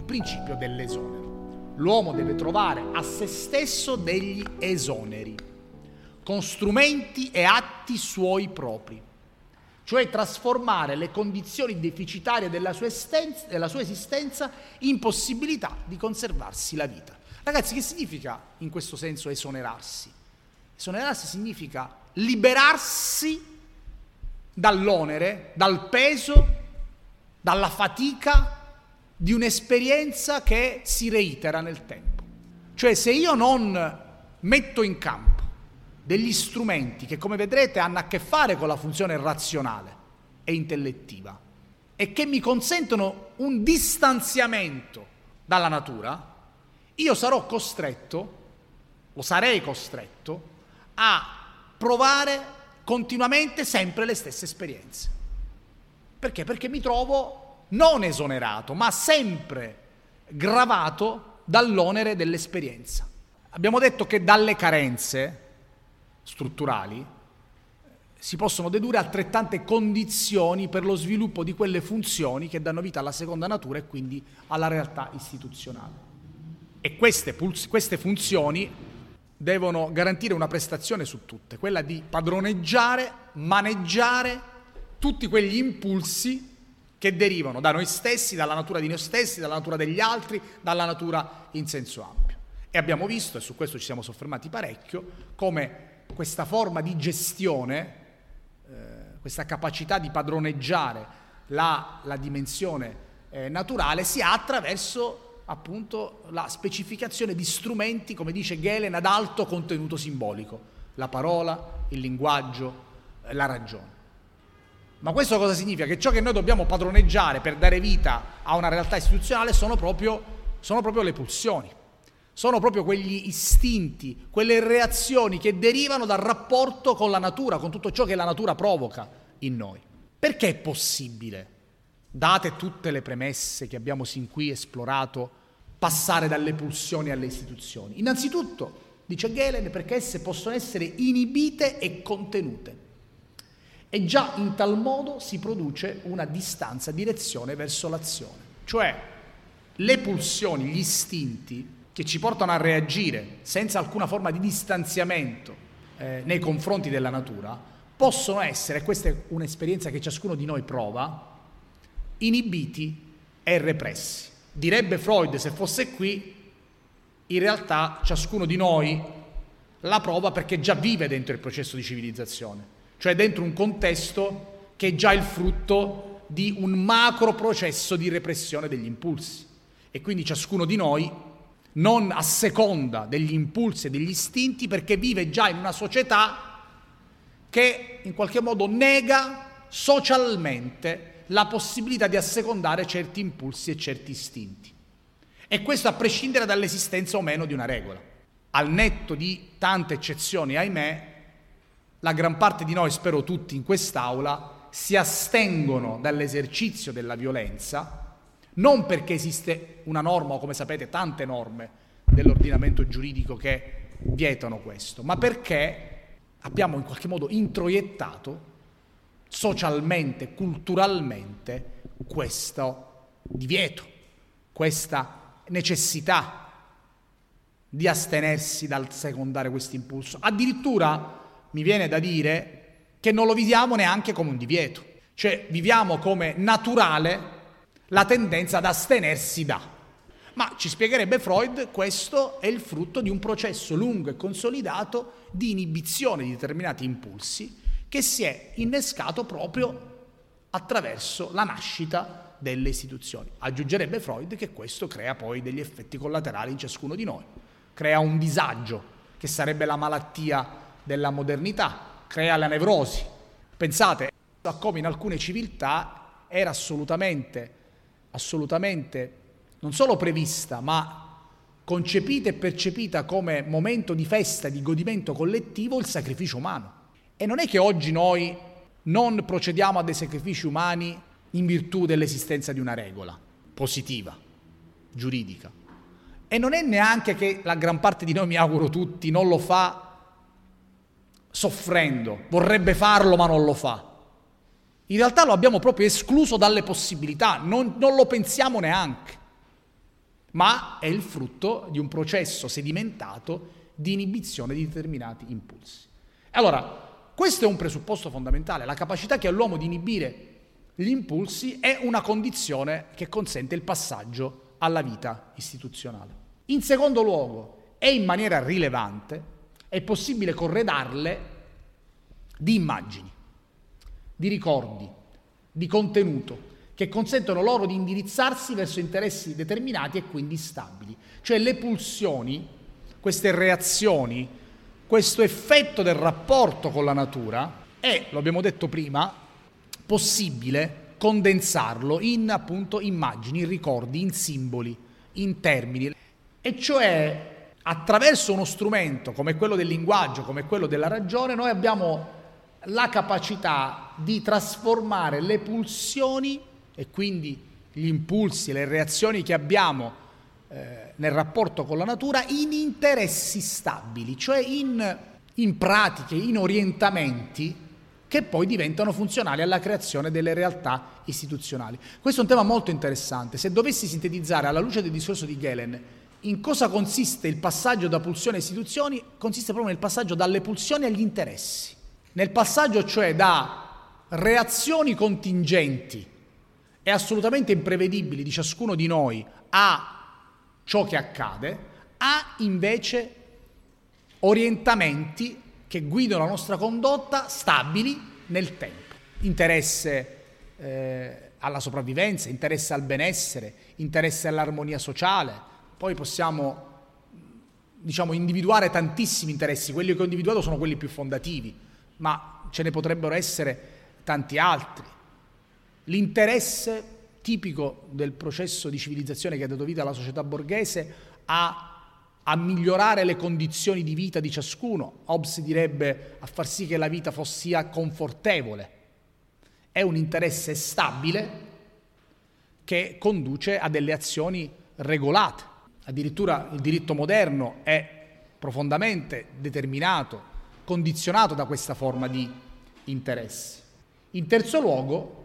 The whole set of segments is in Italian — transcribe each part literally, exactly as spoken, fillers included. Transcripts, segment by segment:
il principio dell'esonero. L'uomo deve trovare a se stesso degli esoneri, con strumenti e atti suoi propri, cioè trasformare le condizioni deficitarie della sua, estenza, della sua esistenza in possibilità di conservarsi la vita. Ragazzi, che significa in questo senso esonerarsi? Esonerarsi significa liberarsi dall'onere, dal peso, dalla fatica di un'esperienza che si reitera nel tempo. Cioè, se io non metto in campo degli strumenti che, come vedrete, hanno a che fare con la funzione razionale e intellettiva e che mi consentono un distanziamento dalla natura, io sarò costretto, o sarei costretto, a provare continuamente sempre le stesse esperienze. Perché? Perché mi trovo non esonerato, ma sempre gravato dall'onere dell'esperienza. Abbiamo detto che dalle carenze strutturali si possono dedurre altrettante condizioni per lo sviluppo di quelle funzioni che danno vita alla seconda natura e quindi alla realtà istituzionale. E queste, queste funzioni devono garantire una prestazione su tutte, quella di padroneggiare, maneggiare tutti quegli impulsi che derivano da noi stessi, dalla natura di noi stessi, dalla natura degli altri, dalla natura in senso ampio. E abbiamo visto, e su questo ci siamo soffermati parecchio, come questa forma di gestione, eh, questa capacità di padroneggiare la, la dimensione eh, naturale si ha attraverso appunto la specificazione di strumenti, come dice Galen, ad alto contenuto simbolico: la parola, il linguaggio, eh, la ragione. Ma questo cosa significa? Che ciò che noi dobbiamo padroneggiare per dare vita a una realtà istituzionale sono proprio, sono proprio le pulsioni. Sono proprio quegli istinti, quelle reazioni che derivano dal rapporto con la natura, con tutto ciò che la natura provoca in noi. Perché è possibile, date tutte le premesse che abbiamo sin qui esplorato, passare dalle pulsioni alle istituzioni? Innanzitutto, dice Galen, perché esse possono essere inibite e contenute. E già in tal modo si produce una distanza, direzione verso l'azione. Cioè, le pulsioni, gli istinti che ci portano a reagire senza alcuna forma di distanziamento eh, nei confronti della natura, possono essere, questa è un'esperienza che ciascuno di noi prova, inibiti e repressi. Direbbe Freud, se fosse qui, in realtà ciascuno di noi la prova perché già vive dentro il processo di civilizzazione, cioè dentro un contesto che è già il frutto di un macro processo di repressione degli impulsi. E quindi ciascuno di noi non asseconda degli impulsi e degli istinti perché vive già in una società che in qualche modo nega socialmente la possibilità di assecondare certi impulsi e certi istinti. E questo a prescindere dall'esistenza o meno di una regola. Al netto di tante eccezioni, ahimè, la gran parte di noi, spero tutti in quest'aula, si astengono dall'esercizio della violenza, non perché esiste una norma, o come sapete tante norme dell'ordinamento giuridico che vietano questo, ma perché abbiamo in qualche modo introiettato socialmente, culturalmente, questo divieto, questa necessità di astenersi dal secondare questo impulso. Addirittura mi viene da dire che non lo viviamo neanche come un divieto, cioè viviamo come naturale la tendenza ad astenersi da. Ma ci spiegherebbe Freud, questo è il frutto di un processo lungo e consolidato di inibizione di determinati impulsi che si è innescato proprio attraverso la nascita delle istituzioni. Aggiungerebbe Freud che questo crea poi degli effetti collaterali in ciascuno di noi, crea un disagio che sarebbe la malattia della modernità, crea la nevrosi. Pensate a come in alcune civiltà era assolutamente assolutamente non solo prevista, ma concepita e percepita come momento di festa, di godimento collettivo, il sacrificio umano. E non è che oggi noi non procediamo a dei sacrifici umani in virtù dell'esistenza di una regola positiva, giuridica. E non è neanche che la gran parte di noi, mi auguro tutti, non lo fa soffrendo, vorrebbe farlo ma non lo fa. In realtà lo abbiamo proprio escluso dalle possibilità, non, non lo pensiamo neanche. ma è il frutto di un processo sedimentato di inibizione di determinati impulsi. Allora, questo è un presupposto fondamentale. La capacità che ha l'uomo di inibire gli impulsi è una condizione che consente il passaggio alla vita istituzionale. In secondo luogo, e in maniera rilevante, è possibile corredarle di immagini, di ricordi, di contenuto, che consentono loro di indirizzarsi verso interessi determinati e quindi stabili. Cioè le pulsioni, queste reazioni, questo effetto del rapporto con la natura è, lo abbiamo detto prima, possibile condensarlo in appunto immagini, in ricordi, in simboli, in termini. E cioè attraverso uno strumento come quello del linguaggio, come quello della ragione, noi abbiamo la capacità di trasformare le pulsioni e quindi gli impulsi, le reazioni che abbiamo eh, nel rapporto con la natura in interessi stabili, cioè in, in pratiche, in orientamenti che poi diventano funzionali alla creazione delle realtà istituzionali. Questo è un tema molto interessante. Se dovessi sintetizzare alla luce del discorso di Galen in cosa consiste il passaggio da pulsioni a istituzioni, consiste proprio nel passaggio dalle pulsioni agli interessi. Nel passaggio cioè da reazioni contingenti e assolutamente imprevedibili di ciascuno di noi a ciò che accade, a invece orientamenti che guidano la nostra condotta stabili nel tempo. Interesse eh, alla sopravvivenza, interesse al benessere, interesse all'armonia sociale. Poi possiamo, diciamo, individuare tantissimi interessi. Quelli che ho individuato sono quelli più fondativi, ma ce ne potrebbero essere tanti altri. L'interesse tipico del processo di civilizzazione che ha dato vita alla società borghese a, a migliorare le condizioni di vita di ciascuno. Hobbes direbbe a far sì che la vita sia confortevole. È un interesse stabile che conduce a delle azioni regolate. Addirittura il diritto moderno è profondamente determinato, condizionato da questa forma di interessi. In terzo luogo,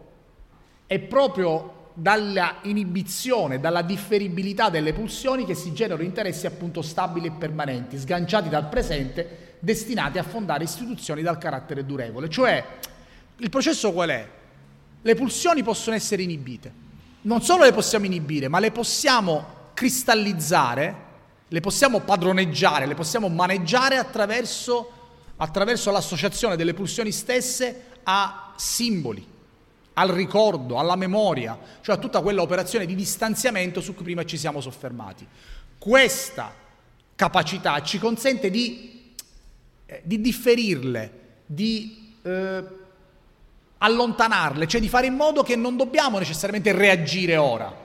è proprio dalla inibizione, dalla differibilità delle pulsioni che si generano interessi appunto stabili e permanenti, sganciati dal presente, destinati a fondare istituzioni dal carattere durevole. Cioè, il processo qual è? Le pulsioni possono essere inibite. Non solo le possiamo inibire, ma le possiamo cristallizzare, le possiamo padroneggiare, le possiamo maneggiare attraverso, attraverso l'associazione delle pulsioni stesse a simboli, al ricordo, alla memoria, cioè a tutta quella operazione di distanziamento su cui prima ci siamo soffermati. Questa capacità ci consente di, eh, di differirle, di eh, allontanarle, cioè di fare in modo che non dobbiamo necessariamente reagire ora.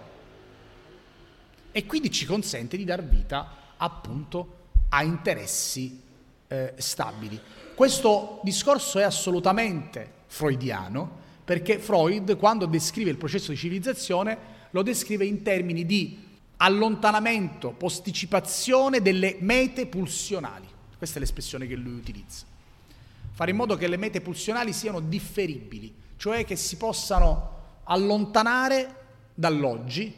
E quindi ci consente di dar vita appunto a interessi eh, stabili. Questo discorso è assolutamente freudiano, perché Freud, quando descrive il processo di civilizzazione, lo descrive in termini di allontanamento, posticipazione delle mete pulsionali. Questa è l'espressione che lui utilizza. Fare in modo che le mete pulsionali siano differibili, cioè che si possano allontanare dall'oggi,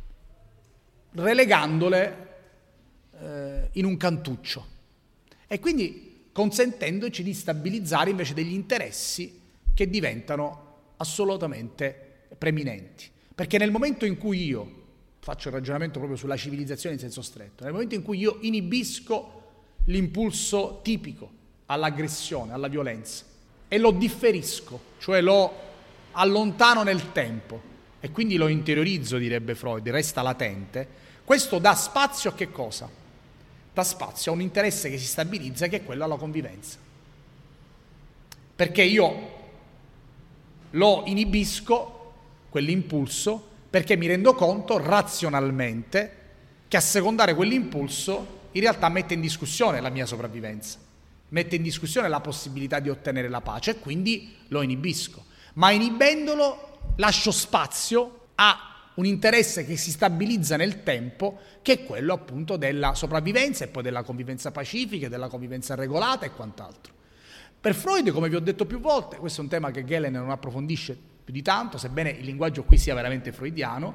relegandole eh, in un cantuccio e quindi consentendoci di stabilizzare invece degli interessi che diventano assolutamente preminenti. Perché nel momento in cui io, faccio il ragionamento proprio sulla civilizzazione in senso stretto, nel momento in cui io inibisco l'impulso tipico all'aggressione, alla violenza e lo differisco, cioè lo allontano nel tempo e quindi lo interiorizzo, direbbe Freud, resta latente, questo dà spazio a che cosa? Dà spazio a un interesse che si stabilizza, che è quello alla convivenza. Perché io lo inibisco, quell'impulso, perché mi rendo conto razionalmente che assecondare quell'impulso in realtà mette in discussione la mia sopravvivenza, mette in discussione la possibilità di ottenere la pace e quindi lo inibisco. Ma inibendolo lascio spazio a un interesse che si stabilizza nel tempo, che è quello appunto della sopravvivenza e poi della convivenza pacifica, della convivenza regolata e quant'altro. Per Freud, come vi ho detto più volte, questo è un tema che Galen non approfondisce più di tanto, sebbene il linguaggio qui sia veramente freudiano,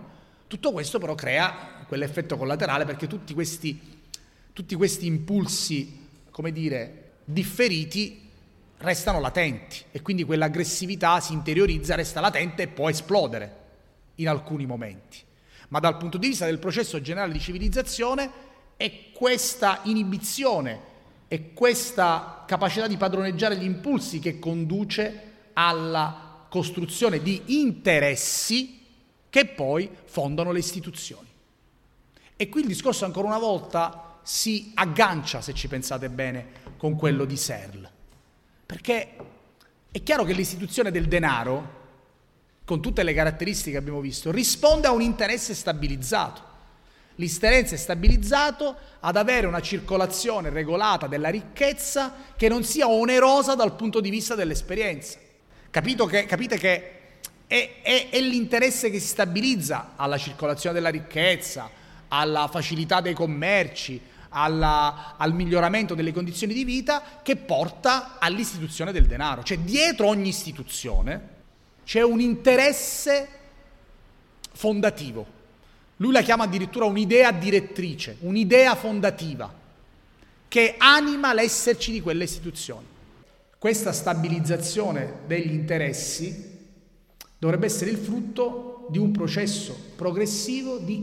Tutto questo però crea quell'effetto collaterale, perché tutti questi, tutti questi impulsi, come dire, differiti restano latenti e quindi quell'aggressività si interiorizza, resta latente e può esplodere in alcuni momenti. Ma dal punto di vista del processo generale di civilizzazione è questa inibizione, è questa capacità di padroneggiare gli impulsi che conduce alla costruzione di interessi che poi fondano le istituzioni. E qui il discorso ancora una volta si aggancia, se ci pensate bene, con quello di Searle. Perché è chiaro che l'istituzione del denaro, con tutte le caratteristiche che abbiamo visto, risponde a un interesse stabilizzato. L'interesse è stabilizzato ad avere una circolazione regolata della ricchezza che non sia onerosa dal punto di vista dell'esperienza. Capito che, capite che è, è, è l'interesse che si stabilizza alla circolazione della ricchezza, alla facilità dei commerci, alla, al miglioramento delle condizioni di vita, che porta all'istituzione del denaro. Cioè dietro ogni istituzione c'è un interesse fondativo. Lui la chiama addirittura un'idea direttrice, un'idea fondativa, che anima l'esserci di quelle istituzioni. Questa stabilizzazione degli interessi dovrebbe essere il frutto di un processo progressivo di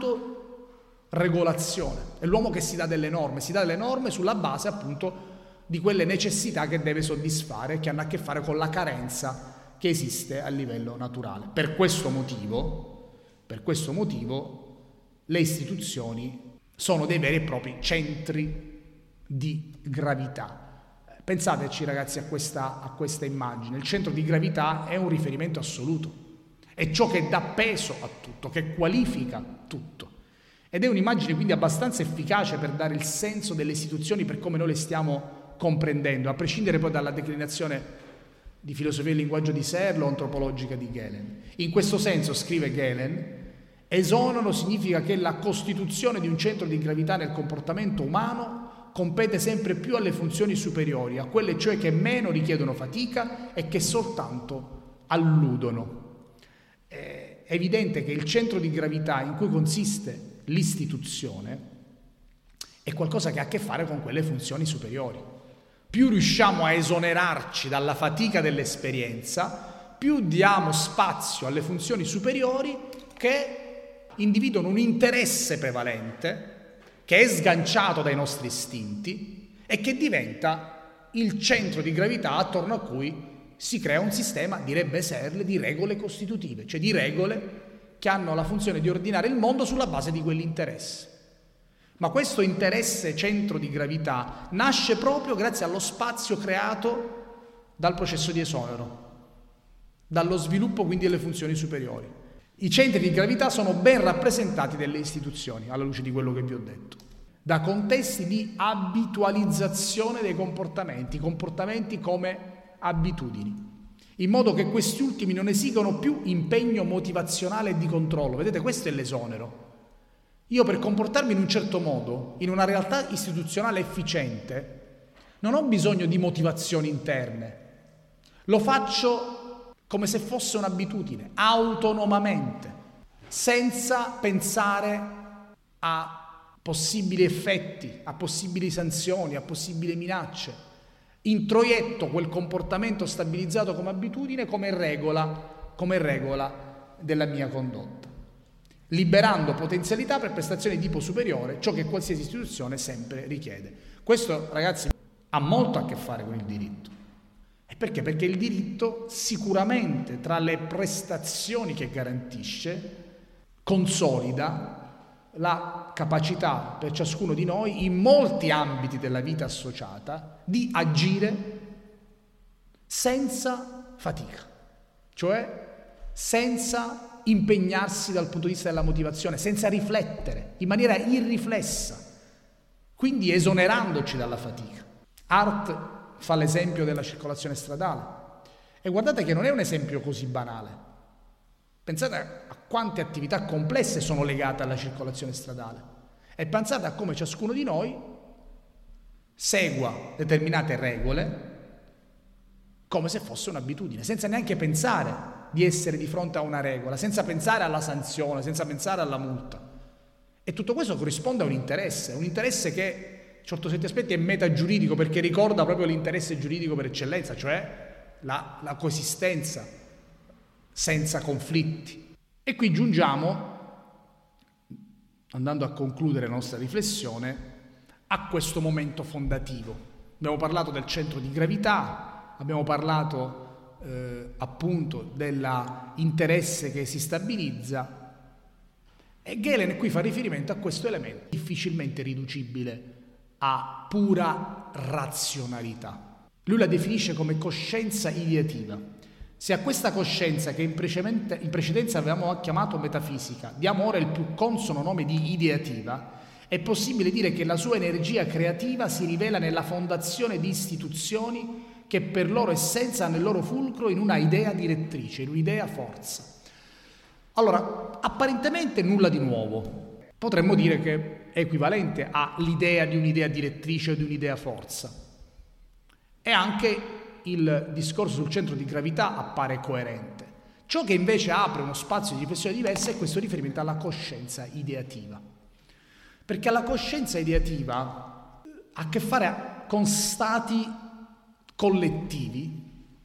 autoregolazione. È l'uomo che si dà delle norme, si dà delle norme sulla base appunto di quelle necessità che deve soddisfare, che hanno a che fare con la carenza che esiste a livello naturale. Per questo motivo, per questo motivo, le istituzioni sono dei veri e propri centri di gravità. Pensateci ragazzi a questa, a questa immagine. Il centro di gravità è un riferimento assoluto, è ciò che dà peso a tutto, che qualifica tutto. Ed è un'immagine quindi abbastanza efficace per dare il senso delle istituzioni per come noi le stiamo comprendendo, a prescindere poi dalla declinazione di filosofia del linguaggio di Searle o antropologica di Galen. In questo senso, scrive Galen, esonono significa che la costituzione di un centro di gravità nel comportamento umano compete sempre più alle funzioni superiori, a quelle cioè che meno richiedono fatica e che soltanto alludono. È evidente che il centro di gravità in cui consiste l'istituzione è qualcosa che ha a che fare con quelle funzioni superiori. Più riusciamo a esonerarci dalla fatica dell'esperienza, più diamo spazio alle funzioni superiori che individuano un interesse prevalente che è sganciato dai nostri istinti e che diventa il centro di gravità attorno a cui si crea un sistema, direbbe Searle, di regole costitutive, cioè di regole che hanno la funzione di ordinare il mondo sulla base di quell'interesse. Ma questo interesse centro di gravità nasce proprio grazie allo spazio creato dal processo di esonero, dallo sviluppo quindi delle funzioni superiori. I centri di gravità sono ben rappresentati dalle istituzioni, alla luce di quello che vi ho detto, da contesti di abitualizzazione dei comportamenti, comportamenti come abitudini, in modo che questi ultimi non esigano più impegno motivazionale e di controllo. Vedete, questo è l'esonero. Io per comportarmi in un certo modo, in una realtà istituzionale efficiente, non ho bisogno di motivazioni interne, lo faccio come se fosse un'abitudine, autonomamente, senza pensare a possibili effetti, a possibili sanzioni, a possibili minacce. Introietto quel comportamento stabilizzato come abitudine come regola, come regola della mia condotta, liberando potenzialità per prestazioni di tipo superiore, ciò che qualsiasi istituzione sempre richiede. Questo, ragazzi, ha molto a che fare con il diritto. E perché? Perché il diritto sicuramente tra le prestazioni che garantisce consolida la capacità per ciascuno di noi in molti ambiti della vita associata di agire senza fatica, cioè senza impegnarsi dal punto di vista della motivazione, senza riflettere, in maniera irriflessa, quindi esonerandoci dalla fatica. Hart fa l'esempio della circolazione stradale e guardate che non è un esempio così banale. Pensate a quante attività complesse sono legate alla circolazione stradale e pensate a come ciascuno di noi segua determinate regole come se fosse un'abitudine, senza neanche pensare di essere di fronte a una regola, senza pensare alla sanzione, senza pensare alla multa. E tutto questo corrisponde a un interesse, un interesse che, in certi aspetti, è metagiuridico, perché ricorda proprio l'interesse giuridico per eccellenza, cioè la, la coesistenza senza conflitti. E qui giungiamo, andando a concludere la nostra riflessione, a questo momento fondativo. Abbiamo parlato del centro di gravità, abbiamo parlato eh, appunto dell'interesse che si stabilizza, e Galen qui fa riferimento a questo elemento difficilmente riducibile a pura razionalità. Lui la definisce come coscienza ideativa. Se a questa coscienza, che in, in precedenza avevamo chiamato metafisica, diamo ora il più consono nome di ideativa, è possibile dire che la sua energia creativa si rivela nella fondazione di istituzioni che per loro essenza hanno il loro fulcro in una idea direttrice, in un'idea forza. Allora, apparentemente nulla di nuovo. Potremmo dire che è equivalente all'idea di un'idea direttrice o di un'idea forza. E anche il discorso sul centro di gravità appare coerente. Ciò che invece apre uno spazio di riflessione diversa è questo riferimento alla coscienza ideativa. Perché la coscienza ideativa ha a che fare con stati collettivi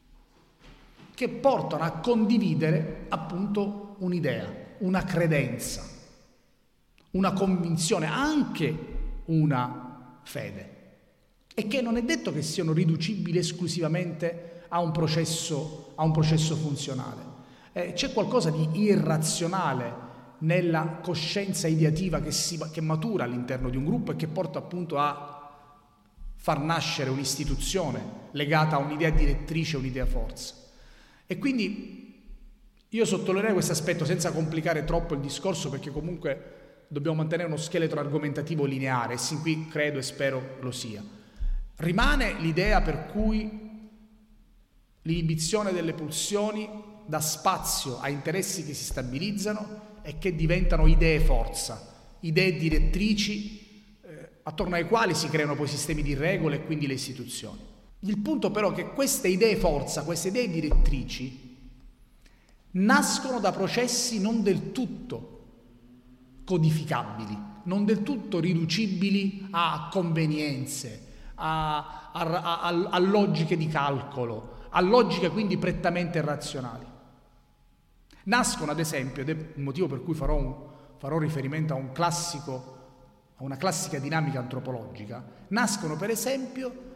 che portano a condividere appunto un'idea, una credenza, una convinzione, anche una fede, e che non è detto che siano riducibili esclusivamente a un processo, a un processo funzionale. Eh, c'è qualcosa di irrazionale nella coscienza ideativa che, si, che matura all'interno di un gruppo e che porta appunto a far nascere un'istituzione legata a un'idea direttrice, un'idea forza. E quindi io sottolineerei questo aspetto senza complicare troppo il discorso, perché comunque dobbiamo mantenere uno scheletro argomentativo lineare, e sin qui credo e spero lo sia. Rimane l'idea per cui l'inibizione delle pulsioni dà spazio a interessi che si stabilizzano e che diventano idee forza, idee direttrici eh, attorno ai quali si creano poi sistemi di regole e quindi le istituzioni. Il punto però è che queste idee forza, queste idee direttrici nascono da processi non del tutto codificabili, non del tutto riducibili a convenienze, a, a, a, a, a logiche di calcolo, a logiche quindi prettamente razionali. Nascono ad esempio, ed è il motivo per cui farò, un, farò riferimento a un classico, a una classica dinamica antropologica, nascono per esempio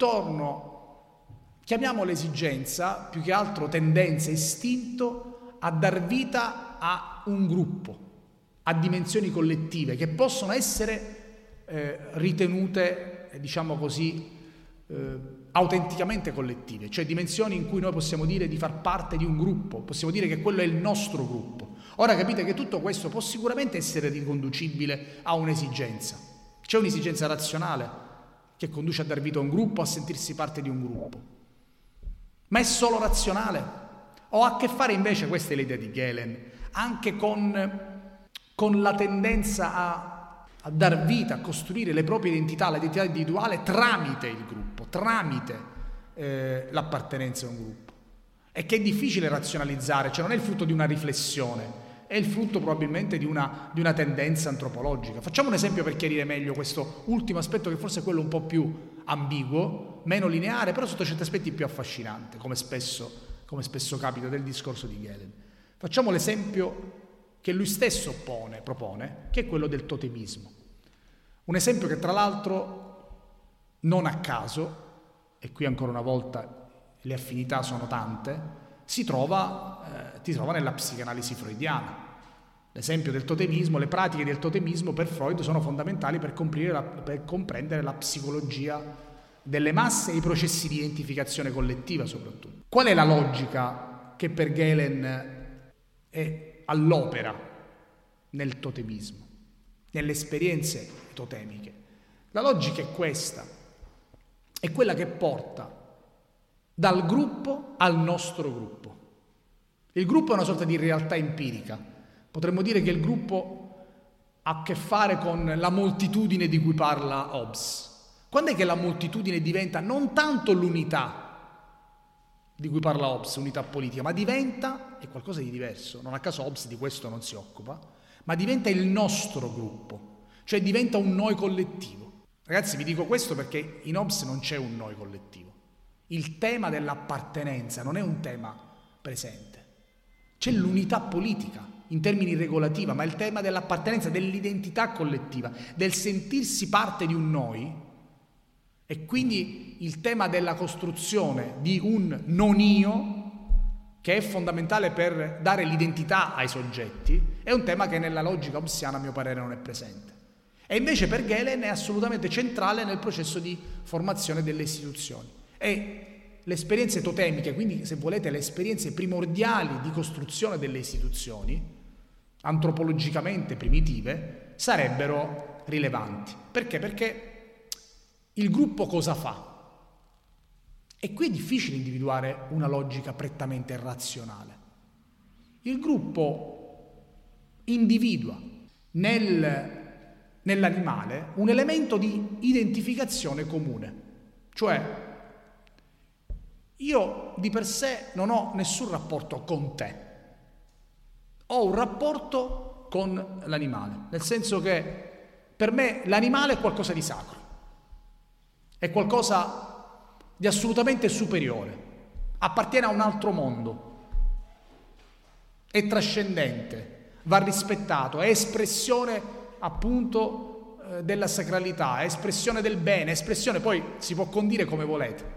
attorno, chiamiamo l'esigenza, più che altro tendenza, istinto, a dar vita a un gruppo, a dimensioni collettive che possono essere eh, ritenute, diciamo così, eh, autenticamente collettive, cioè dimensioni in cui noi possiamo dire di far parte di un gruppo, possiamo dire che quello è il nostro gruppo. Ora capite che tutto questo può sicuramente essere riconducibile a un'esigenza. C'è un'esigenza razionale che conduce a dar vita a un gruppo, a sentirsi parte di un gruppo. Ma è solo razionale? O ha a che fare invece, questa è l'idea di Galen, anche con, con la tendenza a a dar vita, a costruire le proprie identità, l'identità individuale tramite il gruppo, tramite eh, l'appartenenza a un gruppo. E che è difficile razionalizzare, cioè non è il frutto di una riflessione, è il frutto probabilmente di una, di una tendenza antropologica. Facciamo un esempio per chiarire meglio questo ultimo aspetto, che forse è quello un po' più ambiguo, meno lineare, però sotto certi aspetti più affascinante, come spesso, come spesso capita del discorso di Galen. Facciamo l'esempio che lui stesso pone, propone, che è quello del totemismo. Un esempio che tra l'altro non a caso, e qui ancora una volta le affinità sono tante, si trova, eh, si trova nella psicanalisi freudiana. L'esempio del totemismo, le pratiche del totemismo per Freud sono fondamentali per, la, per comprendere la psicologia delle masse e i processi di identificazione collettiva soprattutto. Qual è la logica che per Galen è all'opera nel totemismo, nelle esperienze totemiche? La logica è questa, è quella che porta dal gruppo al nostro gruppo. Il gruppo è una sorta di realtà empirica. Potremmo dire che il gruppo ha a che fare con la moltitudine di cui parla Hobbes. Quando è che la moltitudine diventa non tanto l'unità, di cui parla Hobbes, unità politica, ma diventa è qualcosa di diverso. Non a caso Hobbes di questo non si occupa, ma diventa il nostro gruppo, cioè diventa un noi collettivo. Ragazzi, vi dico questo perché in Hobbes non c'è un noi collettivo. Il tema dell'appartenenza non è un tema presente. C'è l'unità politica in termini regolativa, ma il tema dell'appartenenza, dell'identità collettiva, del sentirsi parte di un noi, e quindi il tema della costruzione di un non io, che è fondamentale per dare l'identità ai soggetti, è un tema che nella logica hobbesiana a mio parere non è presente. E invece per Gehlen è assolutamente centrale nel processo di formazione delle istituzioni. E le esperienze totemiche, quindi se volete le esperienze primordiali di costruzione delle istituzioni, antropologicamente primitive, sarebbero rilevanti. Perché? Perché il gruppo cosa fa? E qui è difficile individuare una logica prettamente razionale. Il gruppo individua nel nell'animale un elemento di identificazione comune, cioè io di per sé non ho nessun rapporto con te, ho un rapporto con l'animale, nel senso che per me l'animale è qualcosa di sacro, è qualcosa di assolutamente superiore, appartiene a un altro mondo, è trascendente, va rispettato, è espressione appunto eh, della sacralità, è espressione del bene, espressione, poi si può condire come volete.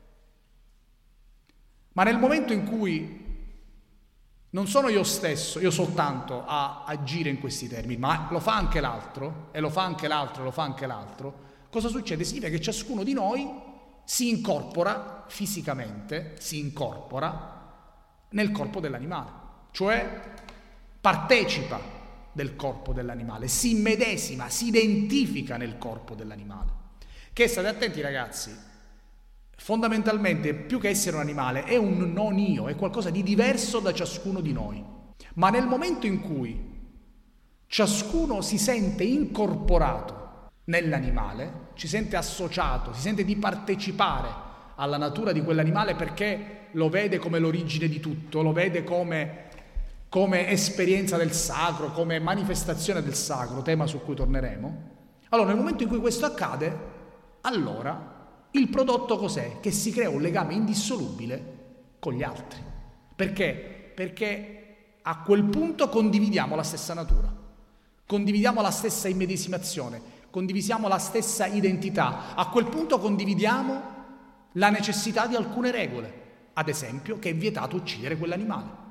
Ma nel momento in cui non sono io stesso, io soltanto a agire in questi termini, ma lo fa anche l'altro, e lo fa anche l'altro, e lo fa anche l'altro, cosa succede? Significa che ciascuno di noi si incorpora fisicamente, si incorpora nel corpo dell'animale, cioè partecipa del corpo dell'animale, si immedesima, si identifica nel corpo dell'animale, che, state attenti ragazzi, fondamentalmente più che essere un animale è un non io, è qualcosa di diverso da ciascuno di noi. Ma nel momento in cui ciascuno si sente incorporato nell'animale, ci sente associato, si sente di partecipare alla natura di quell'animale perché lo vede come l'origine di tutto, lo vede come come esperienza del sacro, come manifestazione del sacro, tema su cui torneremo, allora nel momento in cui questo accade, allora il prodotto cos'è? Che si crea un legame indissolubile con gli altri. Perché? Perché a quel punto condividiamo la stessa natura, condividiamo la stessa immedesimazione, condividiamo la stessa identità, a quel punto condividiamo la necessità di alcune regole, ad esempio che è vietato uccidere quell'animale.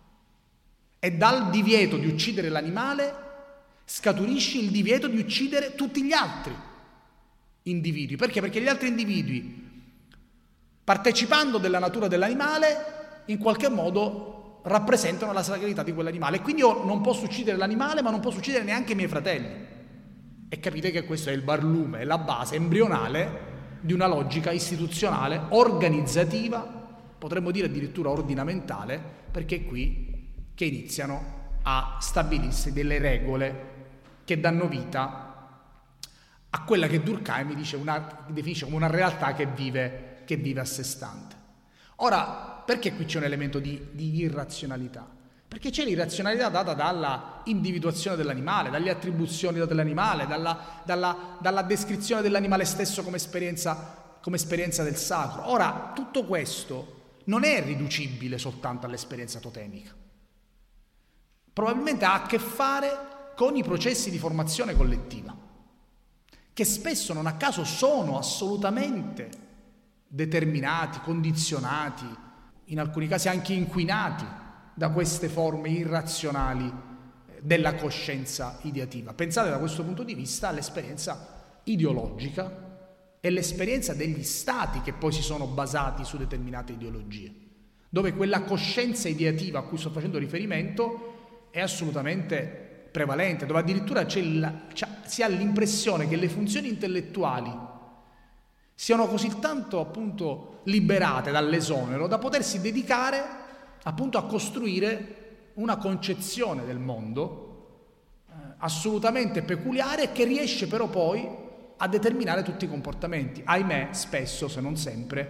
E dal divieto di uccidere l'animale scaturisce il divieto di uccidere tutti gli altri individui. Perché? Perché gli altri individui, partecipando della natura dell'animale, in qualche modo rappresentano la sacralità di quell'animale. E quindi io non posso uccidere l'animale, ma non posso uccidere neanche i miei fratelli. E capite che questo è il barlume, è la base embrionale di una logica istituzionale, organizzativa, potremmo dire addirittura ordinamentale, perché è qui che iniziano a stabilirsi delle regole che danno vita a quella che Durkheim dice una, definisce come una realtà che vive, che vive a sé stante. Ora, perché qui c'è un elemento di, di irrazionalità? Perché c'è l'irrazionalità data dalla individuazione dell'animale, dalle attribuzioni date all'animale, dalla, dalla, dalla descrizione dell'animale stesso come esperienza, come esperienza del sacro. Ora, tutto questo non è riducibile soltanto all'esperienza totemica. Probabilmente ha a che fare con i processi di formazione collettiva, che spesso non a caso sono assolutamente determinati, condizionati, in alcuni casi anche inquinati da queste forme irrazionali della coscienza ideativa. Pensate da questo punto di vista all'esperienza ideologica e l'esperienza degli stati che poi si sono basati su determinate ideologie, dove quella coscienza ideativa a cui sto facendo riferimento è assolutamente prevalente, dove addirittura c'è la, c'è, si ha l'impressione che le funzioni intellettuali siano così tanto appunto liberate dall'esonero da potersi dedicare appunto a costruire una concezione del mondo eh, assolutamente peculiare, che riesce però poi a determinare tutti i comportamenti, ahimè spesso, se non sempre,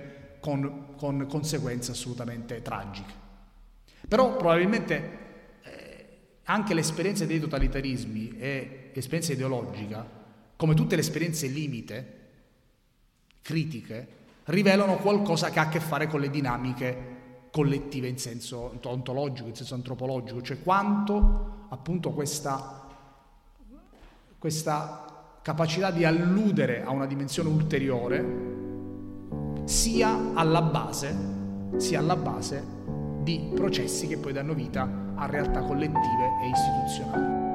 con, con conseguenze assolutamente tragiche. Però probabilmente eh, anche l'esperienza dei totalitarismi e l'esperienza ideologica, come tutte le esperienze limite, critiche, rivelano qualcosa che ha a che fare con le dinamiche collettive in senso ontologico, in senso antropologico, cioè quanto appunto questa, questa capacità di alludere a una dimensione ulteriore sia alla base, sia alla base di processi che poi danno vita a realtà collettive e istituzionali.